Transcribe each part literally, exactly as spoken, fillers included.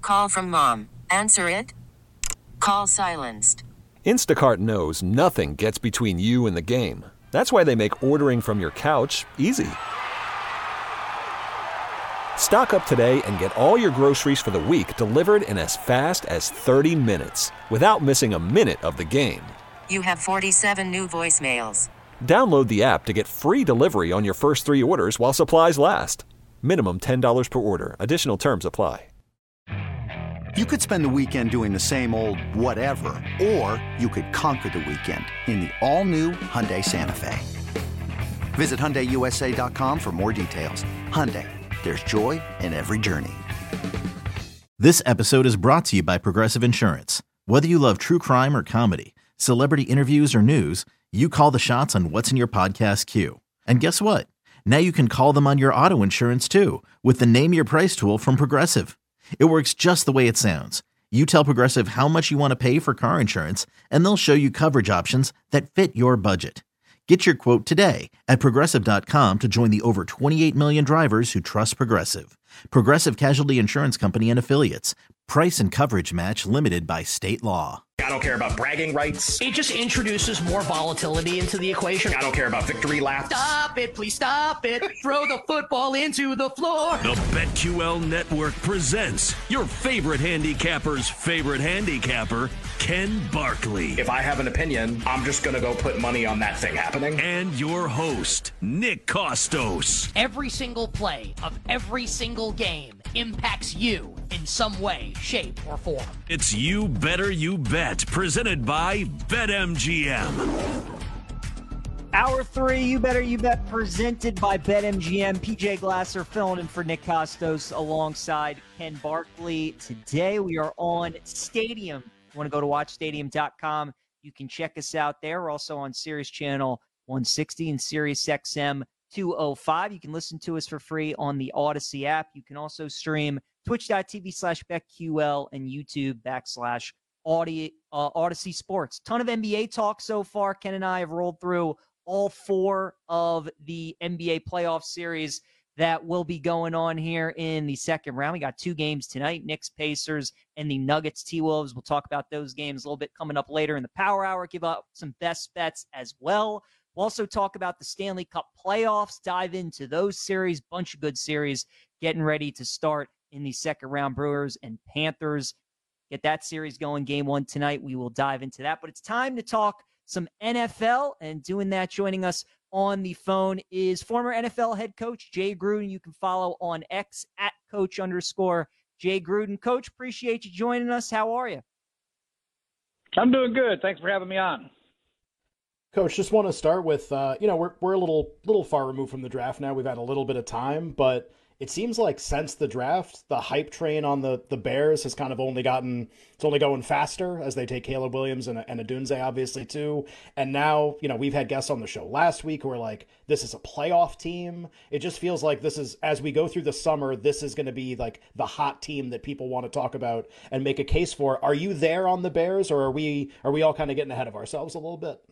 Call from mom. Answer it. Call silenced. Instacart knows nothing gets between you and the game. That's why they make ordering from your couch easy. Stock up today and get all your groceries for the week delivered in as fast as thirty minutes without missing a minute of the game. You have forty-seven new voicemails. Download the app to get free delivery on your first three orders while supplies last. Minimum ten dollars per order. Additional terms apply. You could spend the weekend doing the same old whatever, or you could conquer the weekend in the all-new Hyundai Santa Fe. Visit Hyundai U S A dot com for more details. Hyundai, there's joy in every journey. This episode is brought to you by Progressive Insurance. Whether you love true crime or comedy, celebrity interviews or news, you call the shots on what's in your podcast queue. And guess what? Now you can call them on your auto insurance too with the Name Your Price tool from Progressive. It works just the way it sounds. You tell Progressive how much you want to pay for car insurance, and they'll show you coverage options that fit your budget. Get your quote today at Progressive dot com to join the over twenty-eight million drivers who trust Progressive. Progressive Casualty Insurance Company and Affiliates. Price and coverage match limited by state law. I don't care about bragging rights. It just introduces more volatility into the equation. I don't care about victory laps. Stop it, please stop it. Throw the football into the floor. The BetQL Network presents your favorite handicapper's favorite handicapper, Ken Barkley. If I have an opinion, I'm just going to go put money on that thing happening. And your host, Nick Kostos. Every single play of every single game impacts you in some way, shape, or form. It's You Better You Bet, presented by BetMGM. Hour three, You Better You Bet, presented by BetMGM. P J Glasser filling in for Nick Kostos alongside Ken Barkley. Today we are on Stadium. If you want to go to watch stadium dot com, you can check us out there. We're also on Sirius Channel one sixty and Sirius X M two oh five. You can listen to us for free on the Odyssey app. You can also stream twitch.tv slash BetQL and YouTube backslash Audi, uh, Odyssey Sports. Ton of N B A talk so far. Ken and I have rolled through all four of the N B A playoff series that will be going on here in the second round. We got two games tonight, Knicks, Pacers, and the Nuggets, T-Wolves. We'll talk about those games a little bit coming up later in the Power Hour, give out some best bets as well. We'll also talk about the Stanley Cup playoffs, dive into those series, bunch of good series getting ready to start in the second round. Brewers and Panthers. Get that series going, game one tonight. We will dive into that. But it's time to talk some N F L, and doing that, joining us on the phone is former N F L head coach Jay Gruden. You can follow on X at coach underscore Jay Gruden. Coach, appreciate you joining us. How are you? I'm doing good. Thanks for having me on. Coach, just want to start with, uh, you know, we're we're a little little far removed from the draft now. We've had a little bit of time, but it seems like since the draft, the hype train on the, the Bears has kind of only gotten, it's only going faster as they take Caleb Williams and, and Odunze, obviously, too. And now, you know, we've had guests on the show last week who are like, this is a playoff team. It just feels like this is, as we go through the summer, this is going to be like the hot team that people want to talk about and make a case for. Are you there on the Bears, or are we, are we all kind of getting ahead of ourselves a little bit?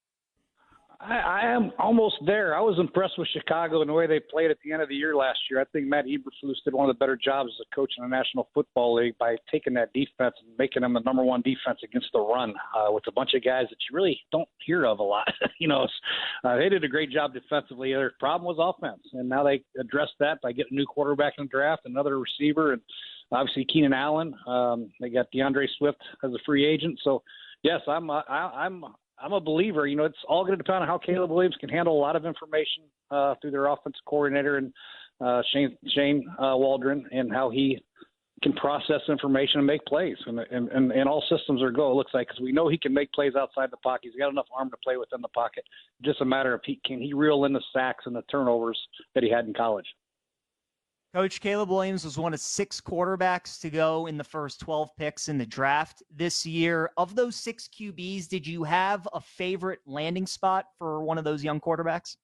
I, I am almost there. I was impressed with Chicago and the way they played at the end of the year last year. I think Matt Eberflus did one of the better jobs as a coach in the National Football League by taking that defense and making them the number one defense against the run uh, with a bunch of guys that you really don't hear of a lot. you know, uh, they did a great job defensively. Their problem was offense, and now they addressed that by getting a new quarterback in the draft, another receiver, and obviously Keenan Allen. Um, they got DeAndre Swift as a free agent. So, yes, I'm uh, I, I'm – I'm a believer. You know, it's all going to depend on how Caleb Williams can handle a lot of information uh, through their offensive coordinator and uh, Shane Shane uh, Waldron, and how he can process information and make plays. And and, and, and all systems are go, it looks like, because we know he can make plays outside the pocket. He's got enough arm to play within the pocket. Just a matter of he, can he reel in the sacks and the turnovers that he had in college. Coach, Caleb Williams was one of six quarterbacks to go in the first twelve picks in the draft this year. Of those six Q Bs, did you have a favorite landing spot for one of those young quarterbacks?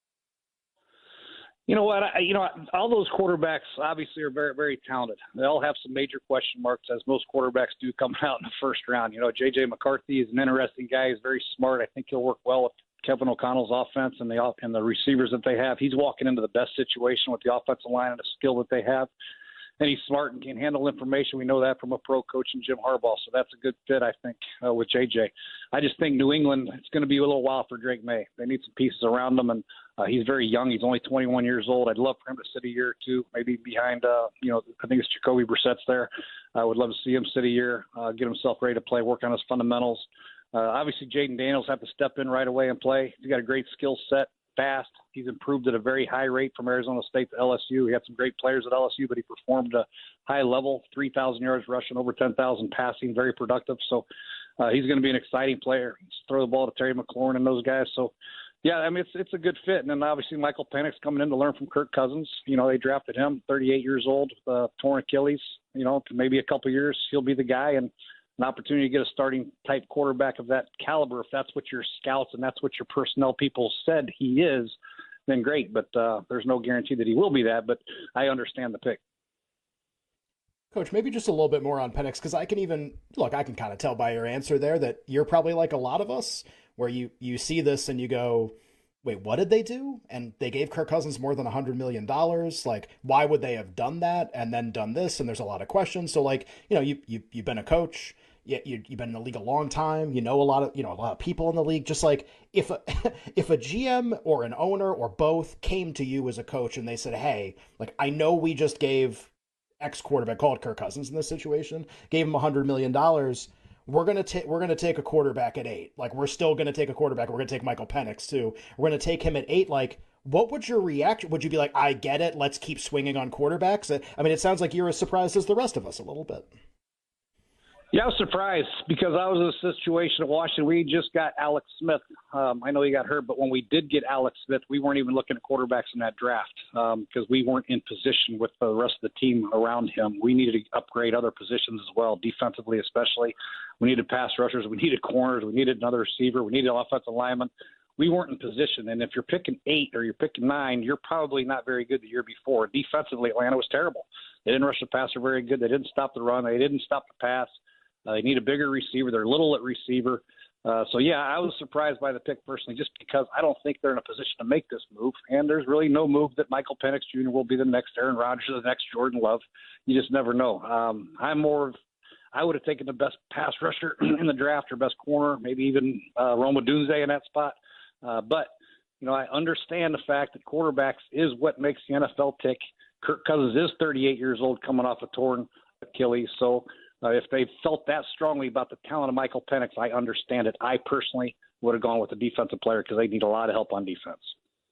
You know what? I, you know, all those quarterbacks obviously are very, very talented. They all have some major question marks, as most quarterbacks do coming out in the first round. You know, J J McCarthy is an interesting guy. He's very smart. I think he'll work well with Kevin O'Connell's offense and the and the receivers that they have. He's walking into the best situation with the offensive line and the skill that they have. and he's smart and can handle information. We know that from a pro coach in Jim Harbaugh, so that's a good fit, I think, uh, with J J. I just think New England, it's going to be a little while for Drake May. They need some pieces around him, and uh, he's very young. He's only twenty-one years old. I'd love for him to sit a year or two, maybe behind, uh, you know, I think it's Jacoby Brissett's there. I would love to see him sit a year, uh, get himself ready to play, work on his fundamentals. Uh, obviously, Jaden Daniels have to step in right away and play. He's got a great skill set, fast. He's improved at a very high rate from Arizona State to L S U. He had some great players at L S U, but he performed at a high level, three thousand yards rushing, over ten thousand passing, very productive. So uh, he's going to be an exciting player. Just throw the ball to Terry McLaurin and those guys. So, yeah, I mean, it's it's a good fit. And then obviously Michael Penix coming in to learn from Kirk Cousins. You know, they drafted him, thirty-eight years old, with uh, torn Achilles. You know, maybe a couple years he'll be the guy, and an opportunity to get a starting type quarterback of that caliber. If that's what your scouts and that's what your personnel people said he is, then great. But uh, there's no guarantee that he will be that. But I understand the pick. Coach, maybe just a little bit more on Penix, because I can even look, I can kind of tell by your answer there that you're probably like a lot of us, where you you see this and you go, wait, what did they do? And they gave Kirk Cousins more than one hundred million dollars. Like, why would they have done that and then done this? And there's a lot of questions. So, like, you know, you, you, you've been a coach. You, you, you've been in the league a long time. You know a lot of, you know, a lot of people in the league. Just like if a, if a G M or an owner or both came to you as a coach and they said, hey, like, I know we just gave X quarterback, called Kirk Cousins in this situation, gave him one hundred million dollars. We're gonna take we're gonna take a quarterback at eight. Like, we're still gonna take a quarterback. We're gonna take Michael Penix too. We're gonna take him at eight. Like, what would your reaction? Would you be like, I get it, let's keep swinging on quarterbacks? I mean, it sounds like you're as surprised as the rest of us a little bit. Yeah, I was surprised because I was in a situation at Washington. We just got Alex Smith. Um, I know he got hurt, but when we did get Alex Smith, we weren't even looking at quarterbacks in that draft um, because we weren't in position with the rest of the team around him. We needed to upgrade other positions as well, defensively especially. We needed pass rushers. We needed corners. We needed another receiver. We needed offensive linemen. We weren't in position. And if you're picking eight or you're picking nine, you're probably not very good the year before. Defensively, Atlanta was terrible. They didn't rush the passer very good. They didn't stop the run. They didn't stop the pass. Uh, they need a bigger receiver. They're little at receiver. Uh, so, yeah, I was surprised by the pick personally just because I don't think they're in a position to make this move. And there's really no move that Michael Penix Junior will be the next Aaron Rodgers or the next Jordan Love. You just never know. Um, I'm more of – I would have taken the best pass rusher in the draft or best corner, maybe even uh, Roma Dunze in that spot. Uh, but, you know, I understand the fact that quarterbacks is what makes the N F L tick. Kirk Cousins is thirty-eight years old coming off a torn Achilles. So – Uh, if they felt that strongly about the talent of Michael Penix, I understand it. I personally would have gone with a defensive player because they need a lot of help on defense.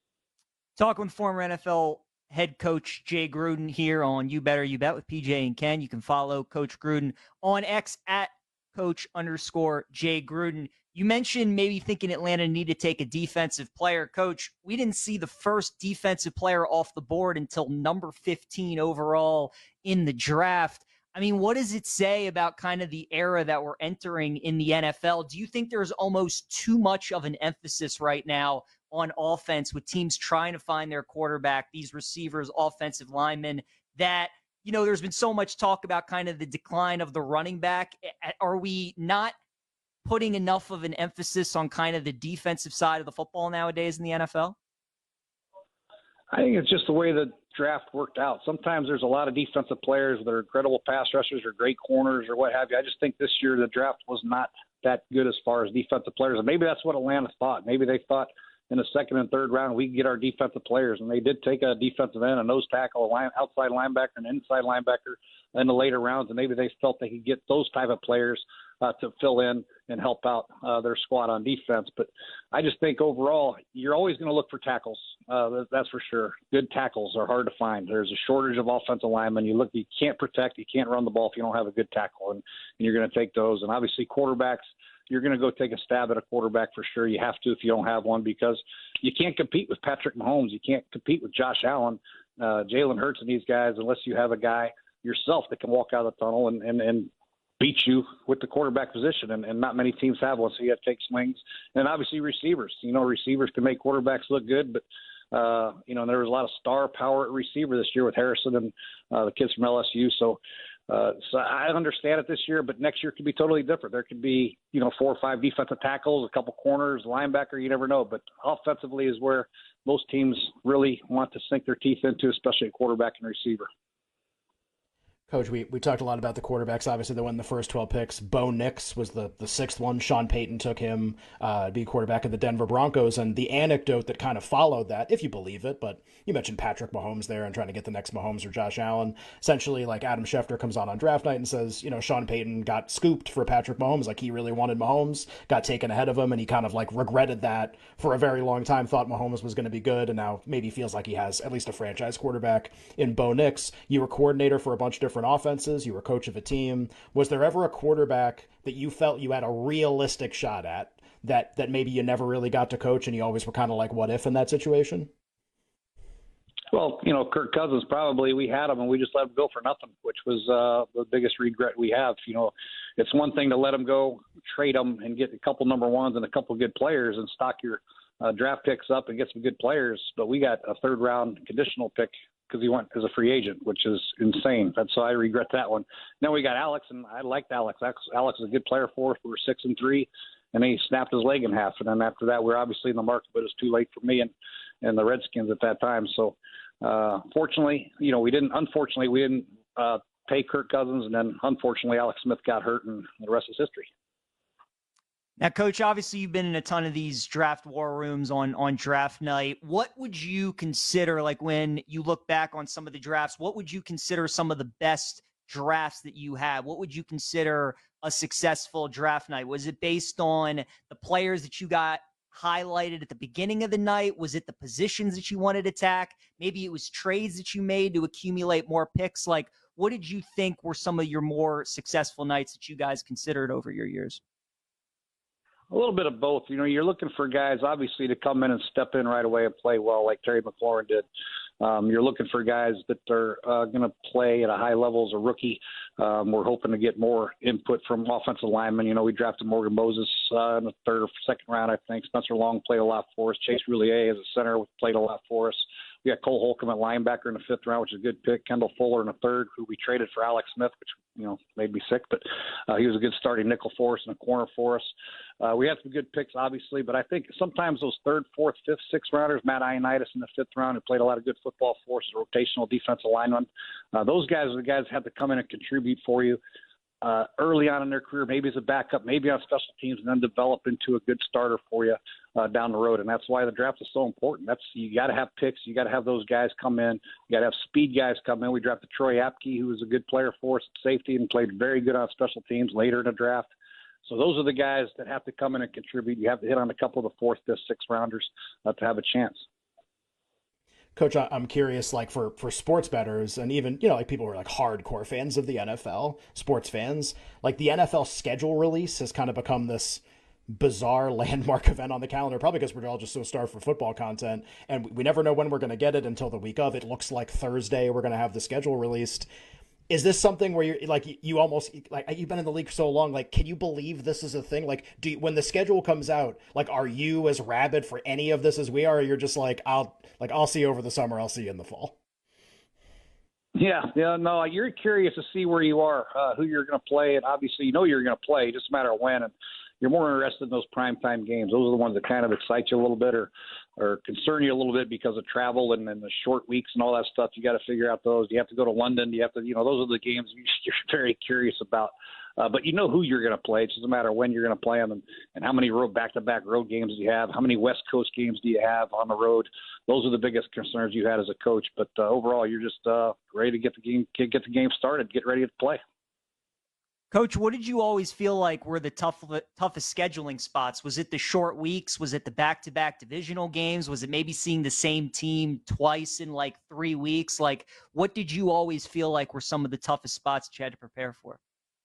Talking with former N F L head coach Jay Gruden here on You Better You Bet with P J and Ken. You can follow Coach Gruden on X at Coach underscore Jay Gruden. You mentioned maybe thinking Atlanta needed to take a defensive player. Coach, we didn't see the first defensive player off the board until number fifteen overall in the draft. I mean, what does it say about kind of the era that we're entering in the N F L? Do you think there's almost too much of an emphasis right now on offense with teams trying to find their quarterback, these receivers, offensive linemen, that, you know, there's been so much talk about kind of the decline of the running back. Are we not putting enough of an emphasis on kind of the defensive side of the football nowadays in the N F L? I think it's just the way the draft worked out. Sometimes there's a lot of defensive players that are incredible pass rushers or great corners or what have you. I just think this year the draft was not that good as far as defensive players. And maybe that's what Atlanta thought. Maybe they thought in the second and third round we could get our defensive players. And they did take a defensive end, a nose tackle, a line, outside linebacker, an inside linebacker in the later rounds. And maybe they felt they could get those type of players uh, to fill in and help out uh, their squad on defense. But I just think overall you're always going to look for tackles. Uh, that's for sure. Good tackles are hard to find. There's a shortage of offensive linemen. You look, you can't protect, you can't run the ball if you don't have a good tackle, and, and you're going to take those. And obviously quarterbacks, you're going to go take a stab at a quarterback for sure. You have to if you don't have one because you can't compete with Patrick Mahomes. You can't compete with Josh Allen, uh, Jalen Hurts and these guys unless you have a guy yourself that can walk out of the tunnel and, and, and beat you with the quarterback position. And, and not many teams have one, so you have to take swings. And obviously receivers. You know, receivers can make quarterbacks look good, but Uh, you know, there was a lot of star power at receiver this year with Harrison and uh, the kids from L S U. So, uh, so I understand it this year, but next year could be totally different. There could be, you know, four or five defensive tackles, a couple corners, linebacker, you never know. But offensively is where most teams really want to sink their teeth into, especially at quarterback and receiver. Coach, we, we talked a lot about the quarterbacks. Obviously, they won the first twelve picks. Bo Nix was the, the sixth one. Sean Payton took him uh, to be quarterback of the Denver Broncos. And the anecdote that kind of followed that, if you believe it, but you mentioned Patrick Mahomes there and trying to get the next Mahomes or Josh Allen. Essentially, like Adam Schefter comes on on draft night and says, you know, Sean Payton got scooped for Patrick Mahomes. Like he really wanted Mahomes, got taken ahead of him, and he kind of like regretted that for a very long time, thought Mahomes was going to be good, and now maybe feels like he has at least a franchise quarterback in Bo Nix. You were coordinator for a bunch of different offenses. You were coach of a team. Was there ever a quarterback that you felt you had a realistic shot at that that maybe you never really got to coach and you always were kind of like, what if in that situation? Well, you know, Kirk Cousins, probably we had him and we just let him go for nothing, which was uh, the biggest regret we have. You know, it's one thing to let him go, trade him and get a couple number ones and a couple good players and stock your uh, draft picks up and get some good players. But we got a third round conditional pick because he went as a free agent, which is insane. That's so I regret that one. Then we got Alex, and I liked Alex. Alex is a good player for us. We were six and three, and he snapped his leg in half. And then after that, we we're obviously in the market, but it was too late for me and, and the Redskins at that time. So, uh, fortunately, you know, we didn't. Unfortunately, we didn't uh, pay Kirk Cousins, and then unfortunately, Alex Smith got hurt, and the rest is history. Now, Coach, obviously you've been in a ton of these draft war rooms on, on draft night. What would you consider, like when you look back on some of the drafts, what would you consider some of the best drafts that you had? What would you consider a successful draft night? Was it based on the players that you got highlighted at the beginning of the night? Was it the positions that you wanted to attack? Maybe it was trades that you made to accumulate more picks. Like, what did you think were some of your more successful nights that you guys considered over your years? A little bit of both. You know, you're looking for guys, obviously, to come in and step in right away and play well like Terry McLaurin did. Um, you're looking for guys that are uh, going to play at a high level as a rookie. Um, we're hoping to get more input from offensive linemen. You know, we drafted Morgan Moses uh, in the third or second round, I think. Spencer Long played a lot for us. Chase Roulier as a center played a lot for us. We got Cole Holcomb at linebacker in the fifth round, which is a good pick. Kendall Fuller in the third, who we traded for Alex Smith, which, you know, made me sick, but uh, he was a good starting nickel for us and a corner for us. Uh, we had some good picks, obviously, but I think sometimes those third, fourth, fifth, sixth rounders, Matt Ioannidis in the fifth round, who played a lot of good football for us, a rotational defensive lineman. Uh, those guys are the guys that have to come in and contribute for you uh, early on in their career, maybe as a backup, maybe on special teams, and then develop into a good starter for you uh, down the road. And that's why the draft is so important. That's you got to have picks. You got to have those guys come in. You got to have speed guys come in. We drafted Troy Apke, who was a good player for us at safety and played very good on special teams later in the draft. So those are the guys that have to come in and contribute. You have to hit on a couple of the fourth, fifth, sixth rounders uh, to have a chance. Coach, I'm curious, like for, for sports bettors and even, you know, like people who are like hardcore fans of the N F L, sports fans, like the N F L schedule release has kind of become this bizarre landmark event on the calendar, probably because we're all just so starved for football content. And we never know when we're going to get it until the week of. It looks like Thursday we're going to have the schedule released. Is this something where you're like, you almost like, you've been in the league so long, like, can you believe this is a thing? Like, do you, when the schedule comes out, like, are you as rabid for any of this as we are? Or you're just like, I'll like, I'll see you over the summer. I'll see you in the fall. Yeah. Yeah. No, you're curious to see where you are, uh, who you're going to play. And obviously, you know, you're going to play, just a matter of when. And you're more interested in those primetime games. Those are the ones that kind of excite you a little bit or, or concern you a little bit because of travel and, and the short weeks and all that stuff. You got to figure out those. Do you have to go to London? Do you have to, you know, those are the games you're very curious about. Uh, but you know who you're going to play. It's just a matter of when you're going to play them and, and how many road back-to-back road games do you have? How many West Coast games do you have on the road? Those are the biggest concerns you had as a coach. But uh, overall, you're just uh, ready to get the game, get, get the game started, get ready to play. Coach, what did you always feel like were the tough, toughest scheduling spots? Was it the short weeks? Was it the back-to-back divisional games? Was it maybe seeing the same team twice in like three weeks? Like, what did you always feel like were some of the toughest spots that you had to prepare for?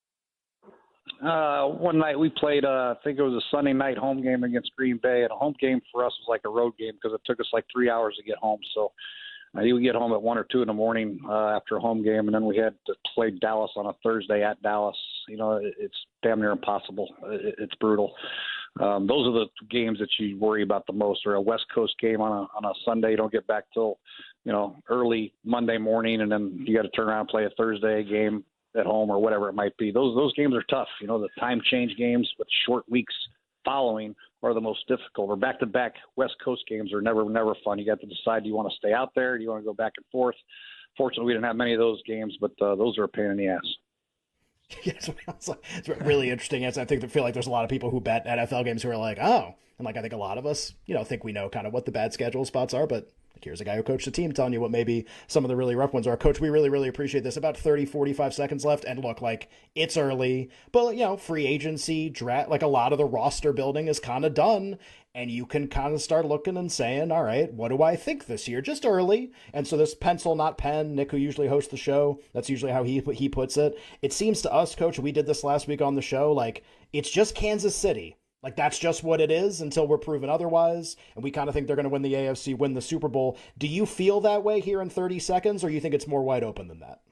Uh, one night we played, uh, I think it was a Sunday night home game against Green Bay, and a home game for us was like a road game because it took us like three hours to get home. So Uh, you would get home at one or two in the morning uh, after a home game, and then we had to play Dallas on a Thursday at Dallas. You know, it, it's damn near impossible. It, it's brutal. Um, those are the games that you worry about the most, or a West Coast game on a on a Sunday. You don't get back till, you know, early Monday morning, and then you got to turn around and play a Thursday game at home or whatever it might be. Those those games are tough. You know, the time change games with short weeks following are the most difficult. Or back-to-back West Coast games are never, never fun. You got to decide, do you want to stay out there? Do you want to go back and forth? fortunately, we didn't have many of those games, but uh, those are a pain in the ass. Yes, it's really interesting. As I think, I feel like there's a lot of people who bet N F L games who are like, oh, and like I think a lot of us, you know, think we know kind of what the bad schedule spots are, but like, here's a guy who coached the team telling you what maybe some of the really rough ones are. Coach, we really, really appreciate this. About thirty, forty-five seconds left, and look, like it's early, but you know, free agency, draft, like a lot of the roster building is kind of done. And you can kind of start looking and saying, all right, what do I think this year? Just early. And so this pencil, not pen, Nick, who usually hosts the show, that's usually how he he puts it. It seems to us, Coach, we did this last week on the show, like it's just Kansas City. Like that's just what it is until we're proven otherwise. And we kind of think they're going to win the A F C, win the Super Bowl. Do you feel that way here in thirty seconds, or you think it's more wide open than that?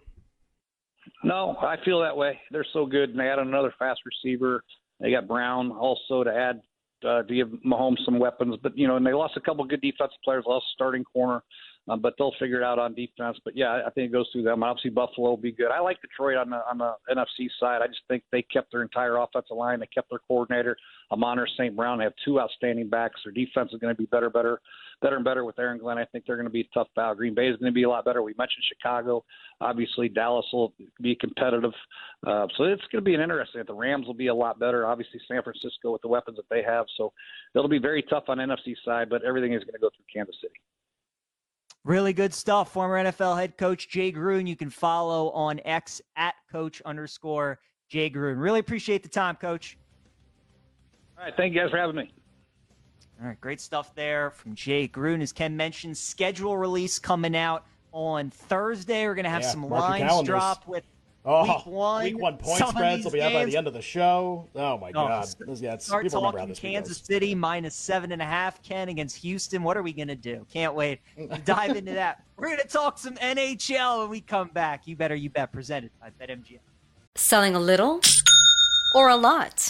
No, I feel that way. They're so good. And they added another fast receiver. They got Brown also to add. Uh, to give Mahomes some weapons, but you know, and they lost a couple good defensive players, lost a starting corner, uh, but they'll figure it out on defense. But yeah, I think it goes through them. Obviously, Buffalo will be good. I like Detroit on the on the N F C side. I just think they kept their entire offensive line. They kept their coordinator, Amon-Ra Saint Brown. They have two outstanding backs. Their defense is going to be better, better, better and better with Aaron Glenn. I think they're going to be a tough battle. Green Bay is going to be a lot better. We mentioned Chicago. Obviously, Dallas will be competitive. Uh, so it's going to be an interesting. The Rams will be a lot better. Obviously, San Francisco with the weapons that they have. So it'll be very tough on N F C side, but everything is going to go through Kansas City. Really good stuff. Former N F L head coach Jay Gruden. You can follow on X at coach underscore Jay Gruden. Really appreciate the time, Coach. All right. Thank you guys for having me. All right. Great stuff there from Jay Gruden. As Ken mentioned, schedule release coming out on Thursday. We're going to have yeah, some lines drop with oh, week one. Week one point spreads will be out by the end of the show. Oh, my oh, God. Yeah, it's, start talking Kansas City minus seven and a half, Ken, against Houston. What are we going to do? Can't wait to dive into that. We're going to talk some N H L when we come back. You Better You Bet, presented by BetMGM. Selling a little or a lot?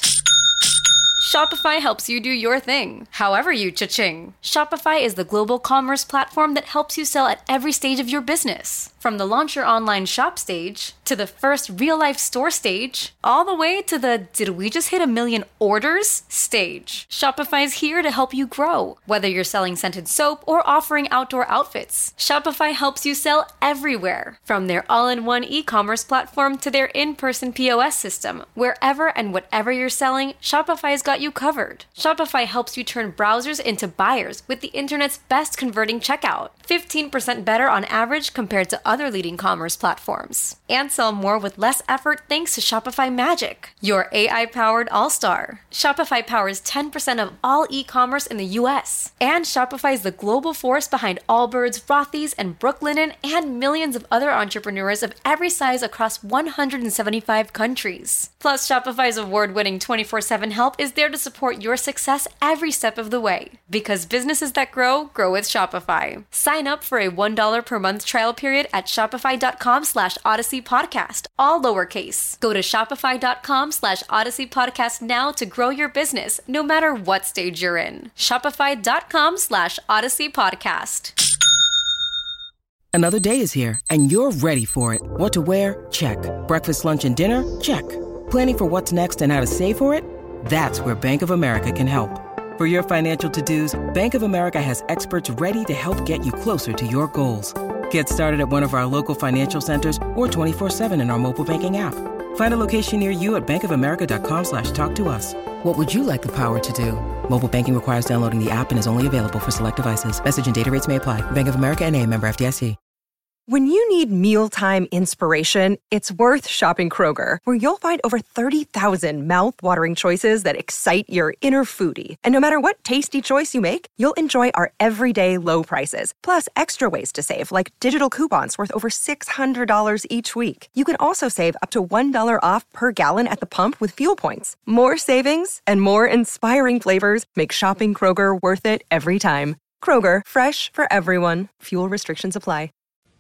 Shopify helps you do your thing, however you cha-ching. Shopify is the global commerce platform that helps you sell at every stage of your business. From the launch your online shop stage, to the first real-life store stage, all the way to the did we just hit a million orders stage. Shopify is here to help you grow. Whether you're selling scented soap or offering outdoor outfits, Shopify helps you sell everywhere. From their all-in-one e-commerce platform to their in-person P O S system, wherever and whatever you're selling, Shopify's got you covered. Shopify helps you turn browsers into buyers with the internet's best converting checkout. fifteen percent better on average compared to other leading commerce platforms. And sell more with less effort thanks to Shopify Magic, your A I-powered all-star. Shopify powers ten percent of all e-commerce in the U S. And Shopify is the global force behind Allbirds, Rothy's, and Brooklinen, and millions of other entrepreneurs of every size across one hundred seventy-five countries. Plus, Shopify's award-winning twenty-four seven help is there to support your success every step of the way. Because businesses that grow, grow with Shopify. Sign up for a one dollar per month trial period at shopify.com slash Odyssey Podcast, all lowercase. Go to shopify.com slash Odyssey Podcast now to grow your business, no matter what stage you're in. Shopify.com slash Odyssey Podcast. Another day is here, and you're ready for it. What to wear? Check. Breakfast, lunch, and dinner? Check. Planning for what's next and how to save for it? That's where Bank of America can help. For your financial to-dos, Bank of America has experts ready to help get you closer to your goals. Get started at one of our local financial centers or twenty-four seven in our mobile banking app. Find a location near you at bankofamerica.com slash talk to us. What would you like the power to do? Mobile banking requires downloading the app and is only available for select devices. Message and data rates may apply. Bank of America N A, member F D I C. When you need mealtime inspiration, it's worth shopping Kroger, where you'll find over thirty thousand mouth-watering choices that excite your inner foodie. And no matter what tasty choice you make, you'll enjoy our everyday low prices, plus extra ways to save, like digital coupons worth over six hundred dollars each week. You can also save up to one dollar off per gallon at the pump with fuel points. More savings and more inspiring flavors make shopping Kroger worth it every time. Kroger, fresh for everyone. Fuel restrictions apply.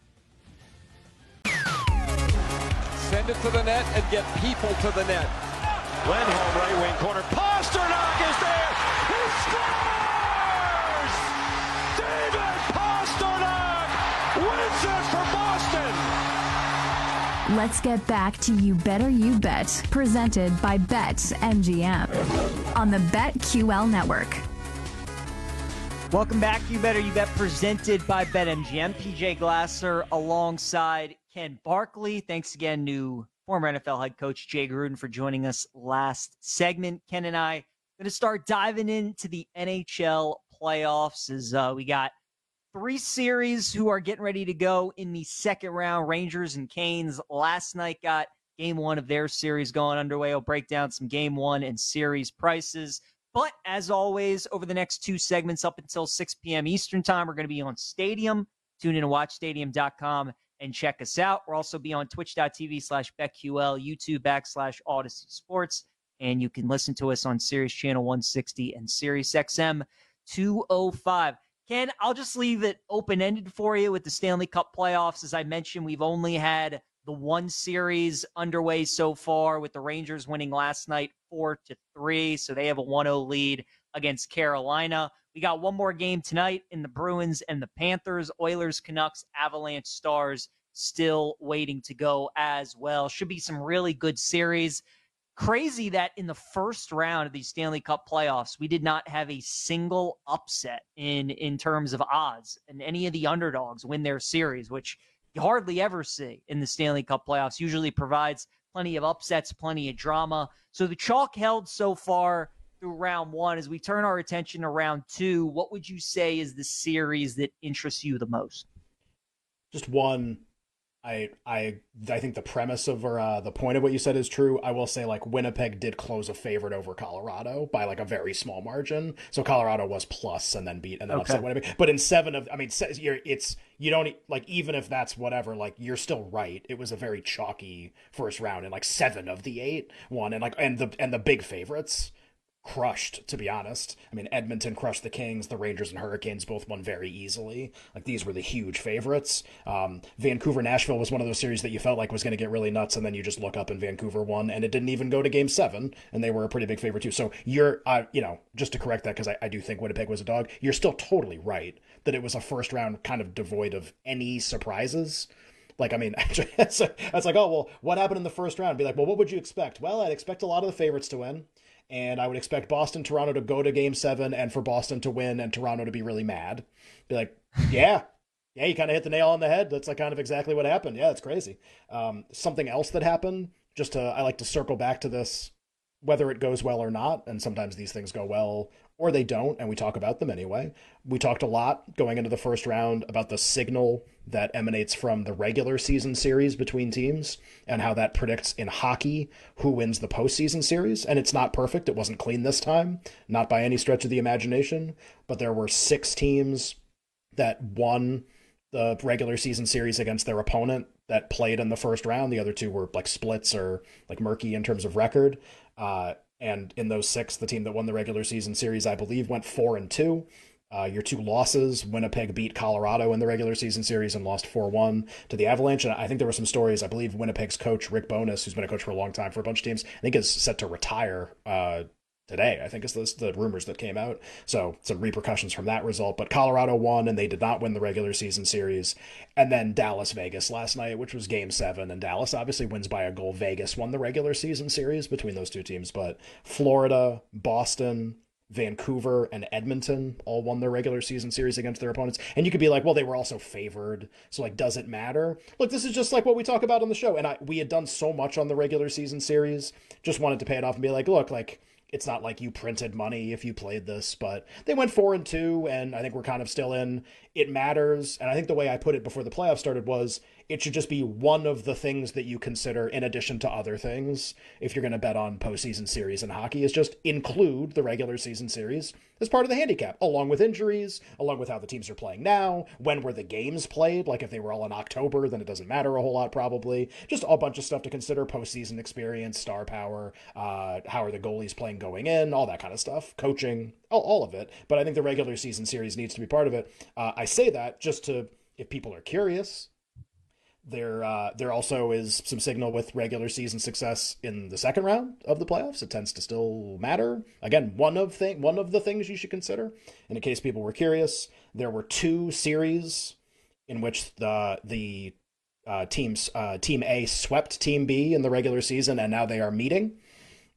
Send it to the net and get people to the net. Lindholm, right wing corner. Pasternak is there. He scores! David Pasternak wins it for Boston. Let's get back to You Better You Bet, presented by BetMGM on the BetQL network. Welcome back. You Better You Bet, presented by BetMGM. P J Glasser alongside Ken Barkley. Thanks again to former N F L head coach Jay Gruden for joining us last segment. Ken and I are going to start diving into the N H L playoffs as uh, we got three series who are getting ready to go in the second round. Rangers and Canes last night got game one of their series going underway. I'll break down some game one and series prices. But as always, over the next two segments up until six p.m. Eastern time, we're going to be on Stadium. Tune in to watch stadium dot com and check us out. We'll also be on twitch.tv slash BetQL, YouTube backslash Odyssey Sports. And you can listen to us on Sirius Channel one sixty and Sirius X M two oh five. Ken, I'll just leave it open-ended for you with the Stanley Cup playoffs. As I mentioned, we've only had the one series underway so far, with the Rangers winning last night four to three. So they have a one oh lead against Carolina. We got one more game tonight in the Bruins and the Panthers. Oilers, Canucks, Avalanche, Stars still waiting to go as well. Should be some really good series. Crazy that in the first round of these Stanley Cup playoffs, we did not have a single upset in, in terms of odds, and any of the underdogs win their series, which you hardly ever see in the Stanley Cup playoffs. Usually provides plenty of upsets, plenty of drama. So the chalk held so far through round one. As we turn our attention to round two, what would you say is the series that interests you the most? Just one. I I I think the premise of or uh, the point of what you said is true. I will say, like, Winnipeg did close a favorite over Colorado by like a very small margin. So Colorado was plus and then beat and then Okay. upset Winnipeg. But in seven of, I mean, se- you're, it's you don't like even if that's whatever, like you're still right. It was a very chalky first round, and like seven of the eight won, and like and the and the big favorites crushed, to be honest. I mean, Edmonton crushed the Kings. The Rangers and Hurricanes both won very easily. Like, these were the huge favorites. Um, Vancouver-Nashville was one of those series that you felt like was going to get really nuts, and then you just look up and Vancouver won, and it didn't even go to game seven, and they were a pretty big favorite too. So you're, uh, you know, just to correct that, because I, I do think Winnipeg was a dog, you're still totally right that it was a first round kind of devoid of any surprises. Like, I mean, it's, it's like, oh, well, what happened in the first round? Be like, well, what would you expect? Well, I'd expect a lot of the favorites to win. And I would expect Boston, Toronto to go to game seven and for Boston to win and Toronto to be really mad. Be like, yeah, yeah, you kind of hit the nail on the head. That's like kind of exactly what happened. Yeah, it's crazy. Um, something else that happened, just to, I like to circle back to this, whether it goes well or not. And sometimes these things go well or they don't, and we talk about them anyway. We talked a lot going into the first round about the signal that emanates from the regular season series between teams and how that predicts in hockey who wins the postseason series. And it's not perfect. It wasn't clean this time, not by any stretch of the imagination, but there were six teams that won the regular season series against their opponent that played in the first round. The other two were like splits or like murky in terms of record. Uh, and in those six, the team that won the regular season series, I believe, went four and two. Uh, your two losses, Winnipeg beat Colorado in the regular season series and lost four one to the Avalanche. And I think there were some stories. I believe Winnipeg's coach, Rick Bowness, who's been a coach for a long time for a bunch of teams, I think is set to retire uh, today. I think is the, the rumors that came out. So some repercussions from that result. But Colorado won, and they did not win the regular season series. And then Dallas Vegas last night, which was game seven. And Dallas obviously wins by a goal. Vegas won the regular season series between those two teams. But Florida, Boston, Vancouver, and Edmonton all won their regular season series against their opponents. And you could be like, well, they were also favored, so like, does it matter? Look, this is just like what we talk about on the show. And I we had done so much on the regular season series, just wanted to pay it off and be like, look, like, it's not like you printed money if you played this, but they went four and two, and I think we're kind of still in. It matters. And I think the way I put it before the playoffs started was it should just be one of the things that you consider in addition to other things. If you're going to bet on postseason series in hockey, is just include the regular season series as part of the handicap, along with injuries, along with how the teams are playing now, when were the games played. Like if they were all in October, then it doesn't matter a whole lot probably. Just a bunch of stuff to consider, postseason experience, star power, uh, how are the goalies playing going in, all that kind of stuff, coaching, all, all of it. But I think the regular season series needs to be part of it. Uh, I say that just to, if people are curious, There, uh, there also is some signal with regular season success in the second round of the playoffs. It tends to still matter. Again, one of thing, one of the things you should consider. And in case people were curious, there were two series in which the the uh, teams, uh, Team A swept Team B in the regular season, and now they are meeting.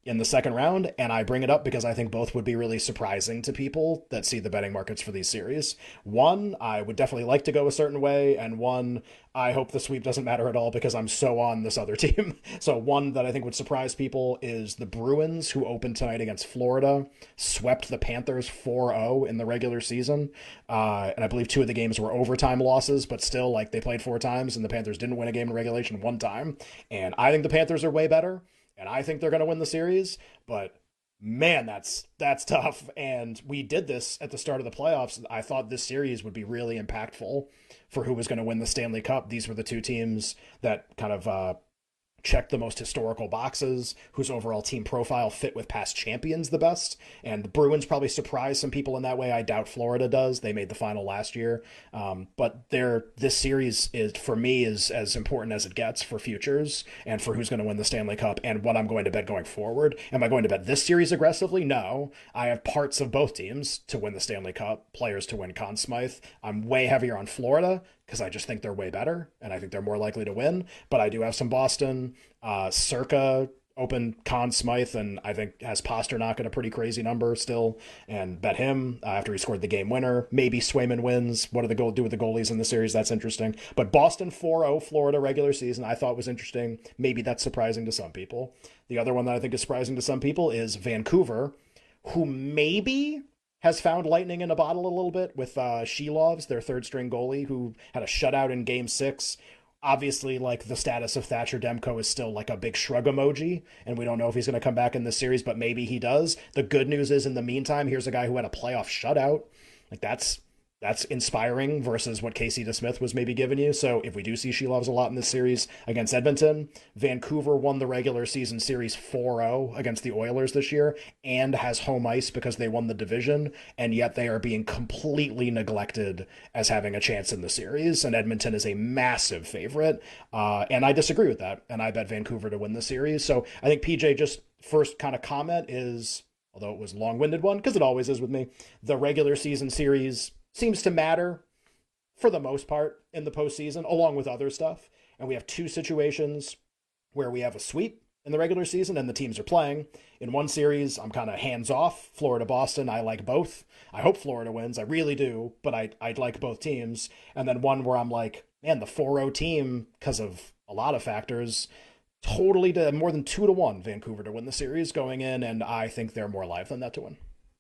in the second round, and I bring it up because I think both would be really surprising to people that see the betting markets for these series. One, I would definitely like to go a certain way, and one, I hope the sweep doesn't matter at all because I'm so on this other team. So one that I think would surprise people is the Bruins, who opened tonight against Florida, swept the Panthers four oh in the regular season, uh, and I believe two of the games were overtime losses, but still, like, they played four times, and the Panthers didn't win a game in regulation one time, and I think the Panthers are way better. And I think they're going to win the series, but man, that's that's tough. And we did this at the start of the playoffs. I thought this series would be really impactful for who was going to win the Stanley Cup. These were the two teams that kind of uh, checked the most historical boxes, whose overall team profile fit with past champions the best. And the Bruins probably surprised some people in that way. I doubt Florida does. They made the final last year. Um, but they're, this series is, for me, is as important as it gets for futures and for who's going to win the Stanley Cup and what I'm going to bet going forward. Am I going to bet this series aggressively? No. I have parts of both teams to win the Stanley Cup, players to win Conn Smythe. I'm way heavier on Florida because I just think they're way better, and I think they're more likely to win. But I do have some Boston. Uh, Circa opened Conn Smythe, and I think has Pasternak at a pretty crazy number still, and bet him uh, after he scored the game winner. Maybe Swayman wins. What do the goal do with the goalies in the series? That's interesting. But Boston four oh Florida regular season, I thought was interesting. Maybe that's surprising to some people. The other one that I think is surprising to some people is Vancouver, who maybe has found lightning in a bottle a little bit with uh, Shelovs, their third-string goalie, who had a shutout in Game six. Obviously, like, the status of Thatcher Demko is still like a big shrug emoji, and we don't know if he's going to come back in this series, but maybe he does. The good news is, in the meantime, here's a guy who had a playoff shutout. Like, that's that's inspiring versus what Casey DeSmith was maybe giving you. So if we do see Shelovs a lot in this series against Edmonton, Vancouver won the regular season series four oh against the Oilers this year and has home ice because they won the division, and yet they are being completely neglected as having a chance in the series, and Edmonton is a massive favorite. Uh, and I disagree with that, and I bet Vancouver to win the series. So I think, P J, just first kind of comment is, although it was a long-winded one, because it always is with me, the regular season series seems to matter for the most part in the postseason, along with other stuff. And we have two situations where we have a sweep in the regular season and the teams are playing. In one series, I'm kind of hands off. Florida, Boston, I like both. I hope Florida wins. I really do, but I, I'd like both teams. And then one where I'm like, man, the four oh team, because of a lot of factors, totally to more than two to one Vancouver to win the series going in. And I think they're more live than that to win.